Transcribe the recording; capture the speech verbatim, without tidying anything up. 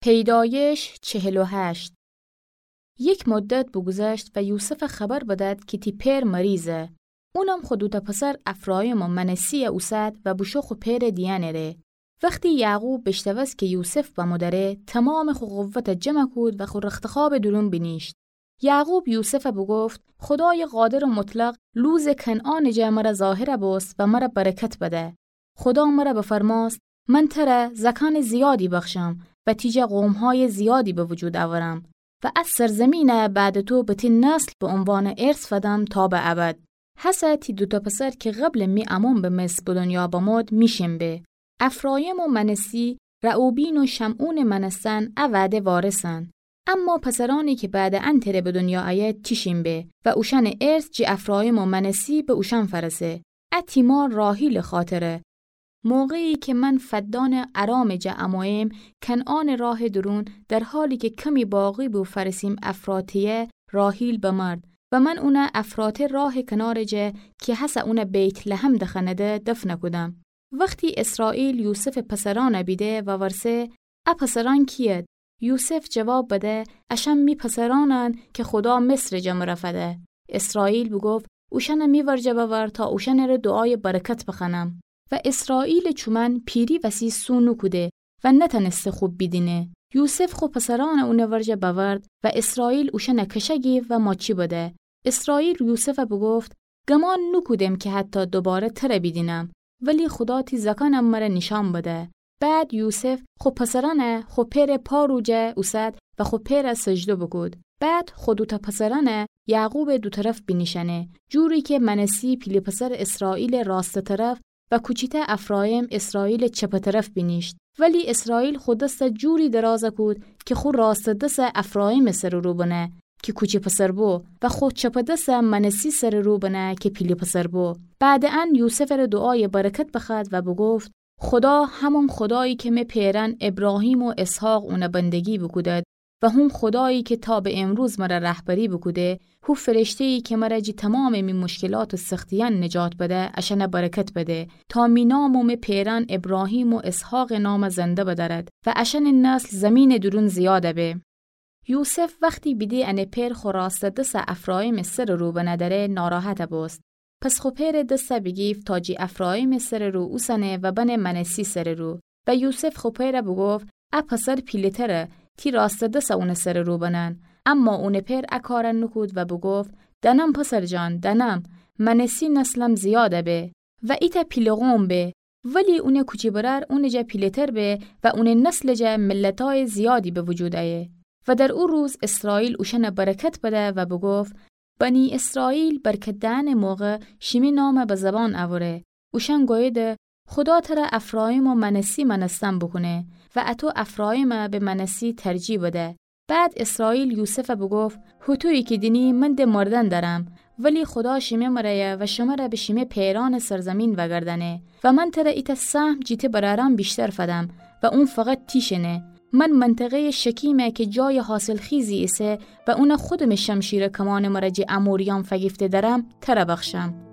پیدایش چهل و هشت. یک مدت بگذشت و یوسف خبر بداد که تی پیر مریضه. اونم خودوتا پسر افرایم و منسی اوسد و بشو خو پیر دیانه ره. وقتی یعقوب بشتوست که یوسف با مدره تمام خو قوت جمع کود و خو رختخواب درون بینیشت. یعقوب یوسف بگفت خدای قادر و مطلق لوز کنعان جا مرا ظاهر بست و مرا برکت بده. خدا مرا بفرماست من تره زکان زیادی بخشم و تیجا قومهای زیادی به وجود آورم و از سرزمین بعد تو به تی نسل به عنوان ارث فدم تا به ابد. حسا تی دوتا پسر که قبل می امون به مصر به دنیا بامد میشم به. افرایم و منسی رعوبین و شمعون منستن اوعده وارثن. اما پسرانی که بعد انتره به دنیا آید تیشیم به و اوشن ارث جی افرایم و منسی به اوشن فرسه. اتیمار راهیل خاطره. موقعی که من فدان ارام جعمایم کنعان راه درون در حالی که کمی باقی بو فرسیم افراتیه راهیل بمرد و من اونه افراته راه کنار جه که حسا اونه بیت لحم دخنده دفن کدم. وقتی اسرائیل یوسف پسران بیده و ورسه ا پسران کید؟ یوسف جواب بده اشم می پسرانن که خدا مصر جمع رفده. اسرائیل بگفت اوشن می ورجه بور تا اوشن رو دعای برکت بخنم. و اسرائیل چومن پیری وسی سونو کده و نتنسته خوب بیدینه. یوسف خو پسران اونه ورجه بورد و اسرائیل اوشن کشگی و ماچی بده. اسرائیل یوسف بگفت گمان نو کدم که حتی دوباره تره بیدینم ولی خدا تی زکانم مره نشان بده. بعد یوسف خو پسرانه خو پیر پاروجه اوسد و خو پیر سجده بکود. بعد خودوتا پسرانه یعقوب دو طرف بینیشنه جوری که منسی پیلی پسر اسرائیل راست طرف و کوچیته افرایم اسرائیل چپ طرف بینیشت. ولی اسرائیل خود دست جوری دراز کود که خود راست دست افرایم سر رو بنه که کوچی پسر بو و خود چپ دست منسی سر رو بنه که پیلی پسر بو. بعد ان یوسف رو دعای برکت بخد و بگفت خدا همون خدایی که می پیرن ابراهیم و اسحاق اون بندگی بکودد و هم خدایی که تا به امروز مرا رهبری بکوده هو فرشته‌ای که مرا جی تمام می مشکلات و سختیان نجات بده اشن برکت بده تا می نامو می پیرن ابراهیم و اسحاق نام زنده بدارد و اشن نسل زمین درون زیاده به. یوسف وقتی بیدی ان پیر خراسته دست افرایم سر رو بنداره ناراحت بست. پس خو پیر دست بگیف تا جی افرایم سر رو اوسنه و بن منسی سر رو و یوسف خو پیر بگفت ا پسر پیلتره تی راست دست اون سر رو بنن. اما اون پیر اکارن نکود و بگفت دنم پسر جان دنم منسی نسلم زیاده به و ایتا پیلغوم به ولی اون کوچی برر اون جا پیلتر به و اون نسل جا ملتای زیادی به وجود آیه. و در او روز اسرائیل اوشن برکت بده و بگفت بنی اسرائیل برکت دهن موقع شیمی نام به زبان اوره. اوشن گویده خدا تر افرایم و منسی منستم بکنه و اتو افرایم به منسی ترجیح بده. بعد اسرائیل یوسف بگفت هوتویی که دینی من ده مردن دارم ولی خدا شیمه مرایه و شما را به شیمه پیران سرزمین وگردنه و من تر ایت سهم جیت برارم بیشتر فدم و اون فقط تیشنه. من منطقه شکیمه که جای حاصل خیزی ایسه و اون خودم شمشیر کمان مرجی اموریان فگیفته دارم تر بخشم.